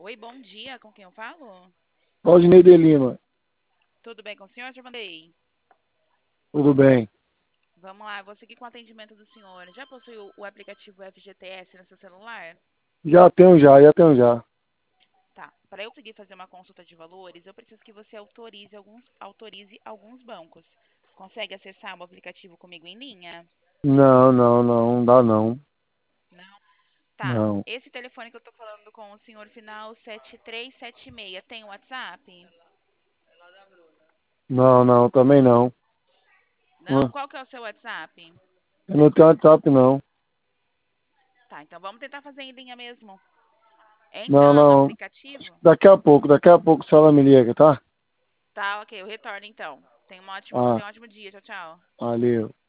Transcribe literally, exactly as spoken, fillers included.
Oi, bom dia. Com quem eu falo? Valdinei de Lima, Tudo bem com o senhor? Já mandei. tudo bem? Vamos lá, vou seguir com o atendimento do senhor. Já possui o o aplicativo F G T S no seu celular? Já tenho já, já tenho já. Tá. Para eu conseguir fazer uma consulta de valores, eu preciso que você autorize alguns, autorize alguns bancos. Consegue acessar o aplicativo comigo em linha? Não, não, não, não dá não. Não? Tá. Não, Esse telefone que eu tô falando com o senhor final sete três sete seis tem o WhatsApp? não, não, também não. Não? Hã? Qual que é o seu WhatsApp? Eu não tenho WhatsApp não. Tá, então vamos tentar fazer em linha mesmo. Não, Entra lá no não. aplicativo. Daqui a pouco, daqui a pouco a senhora me liga, tá? Tá, ok, eu retorno então. Tenha um ótimo, Ah, tenha um ótimo dia. Tchau, tchau. valeu.